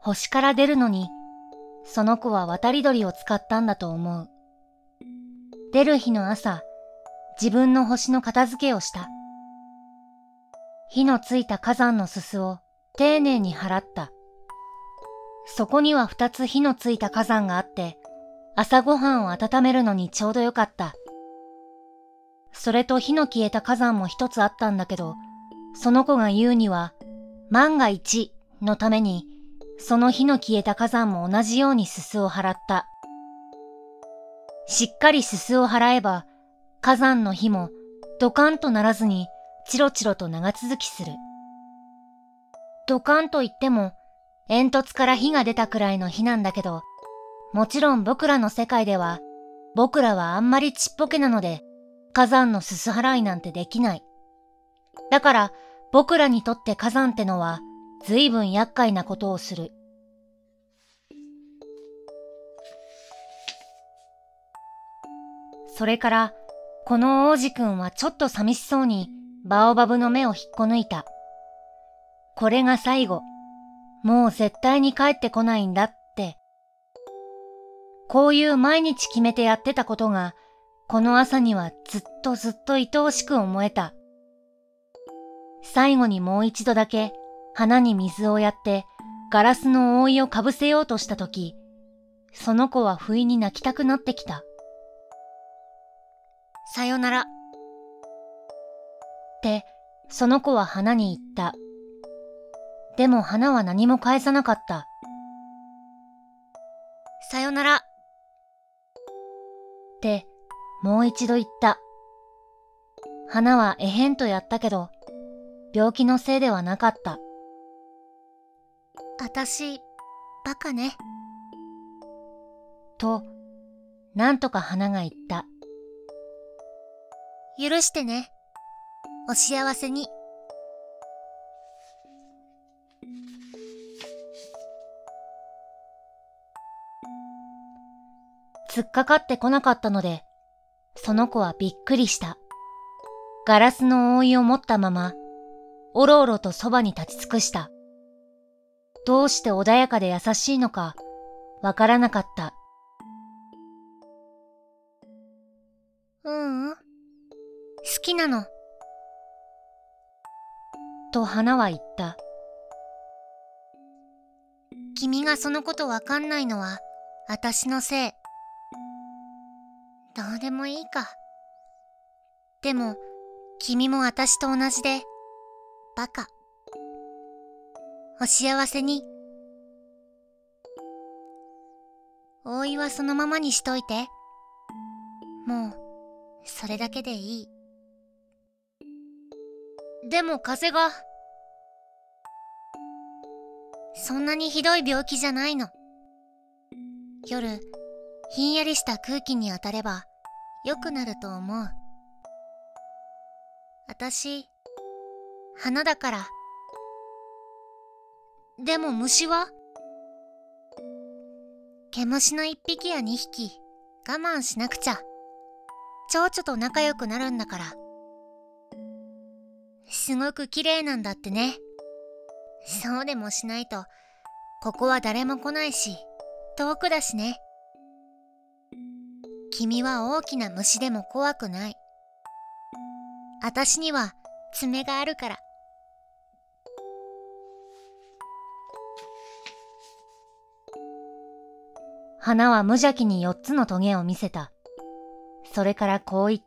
星から出るのに、その子は渡り鳥を使ったんだと思う。出る日の朝、自分の星の片付けをした。火のついた火山のすすを丁寧に払った。そこには2つ火のついた火山があって、朝ごはんを温めるのにちょうどよかった。それと火の消えた火山も1つあったんだけど、その子が言うには、万が一のために、その火の消えた火山も同じようにすすを払った。しっかりすすを払えば、火山の火もドカンとならずにチロチロと長続きする。ドカンといっても煙突から火が出たくらいの火なんだけど、もちろん僕らの世界では、僕らはあんまりちっぽけなので、火山のすす払いなんてできない。だから僕らにとって火山ってのは随分厄介なことをする。それから、この王子くんはちょっと寂しそうにバオバブの芽を引っこ抜いた。これが最後。もう絶対に帰ってこないんだって。こういう毎日決めてやってたことが、この朝にはずっと愛おしく思えた。最後にもう一度だけ花に水をやってガラスの覆いをかぶせようとしたとき、その子は不意に泣きたくなってきた。さよなら。って、その子は花に言った。でも花は何も返さなかった。さよなら。って、もう一度言った。花はえへんとやったけど、病気のせいではなかった。あたし、バカね。と、なんとか花が言った。許してね。お幸せに。突っかかってこなかったので、その子はびっくりした。ガラスの覆いを持ったまま、おろおろとそばに立ち尽くした。どうして穏やかで優しいのか、わからなかった。好きなの。と花は言った。君がそのことわかんないのは、あたしのせい。どうでもいいか。でも、君もあたしと同じで、バカ。お幸せに。覆いはそのままにしといて。もう、それだけでいい。でも風邪が。そんなにひどい病気じゃないの。夜、ひんやりした空気に当たれば、良くなると思う。あたし、花だから。でも虫は？毛虫の1匹や2匹、我慢しなくちゃ。蝶々と仲良くなるんだから。すごく綺麗なんだってね。そうでもしないと、ここは誰も来ないし、遠くだしね。君は大きな虫でも怖くない。あたしには爪があるから。花は無邪気に4つのトゲを見せた。それからこう言った。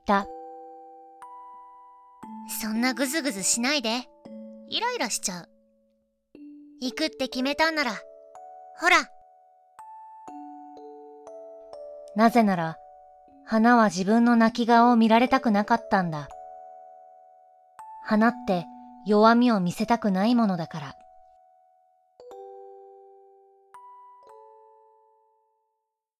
そんなぐずぐずしないで。イライラしちゃう。行くって決めたんなら、ほら。なぜなら、花は自分の泣き顔を見られたくなかったんだ。花って弱みを見せたくないものだから。